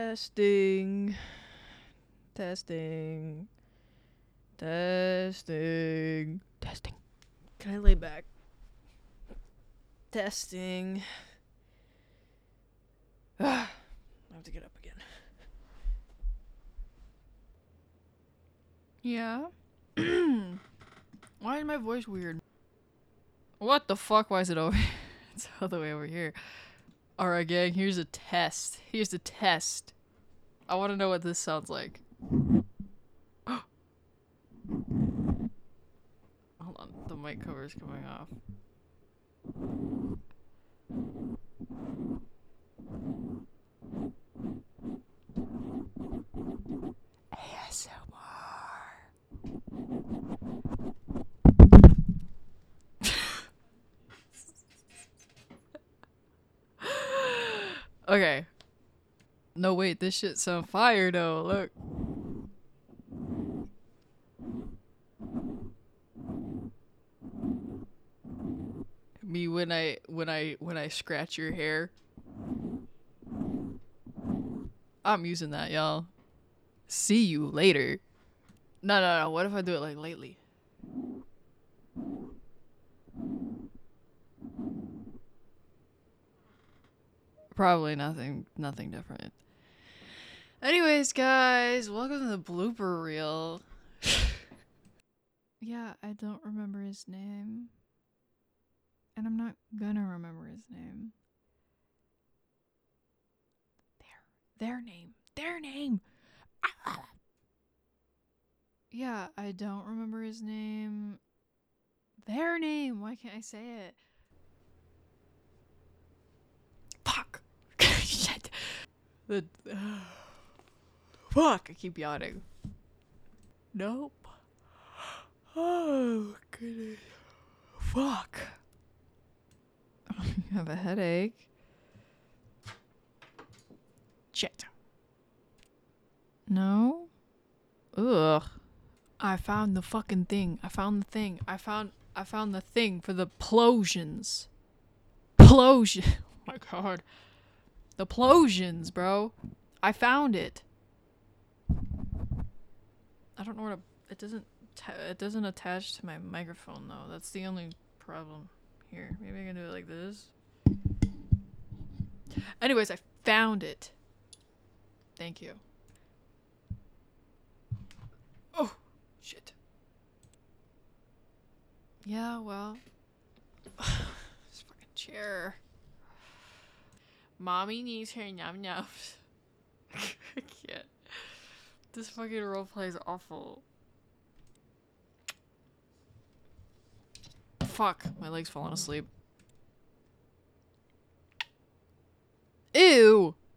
Testing. Testing. Testing. Testing. Can I lay back? Testing. I have to get up again. Yeah? Why is my voice weird? What the fuck? Why is it over here? It's all the way over here. Alright, gang, here's a test. Here's the test. I want to know what this sounds like. Hold on, the mic cover is coming off. Okay. No, wait, this shit's on fire though, look. Me when I scratch your hair. I'm using that, y'all. See you later. No, what if I do it like lately? Probably nothing different. Anyways, guys, welcome to the blooper reel. Yeah, I don't remember his name. And I'm not gonna remember his name. Their name! Yeah, I don't remember his name. Their name! Why can't I say it? Fuck! Shit! Fuck! I keep yawning. Nope. Oh, goodness. Fuck. I have a headache. Shit. No? Ugh. I found the fucking thing. I found the thing. I found the thing for the plosions. Plosion. Oh my god. The plosions, bro. I found it. I don't know where to... It doesn't attach to my microphone though. That's the only problem here. Maybe I can do it like this. Anyways, I found it. Thank you. Oh, shit. Yeah, well. This fucking chair. Mommy needs her num-nums. I can't. This fucking roleplay is awful. Fuck, my leg's falling asleep. Ew!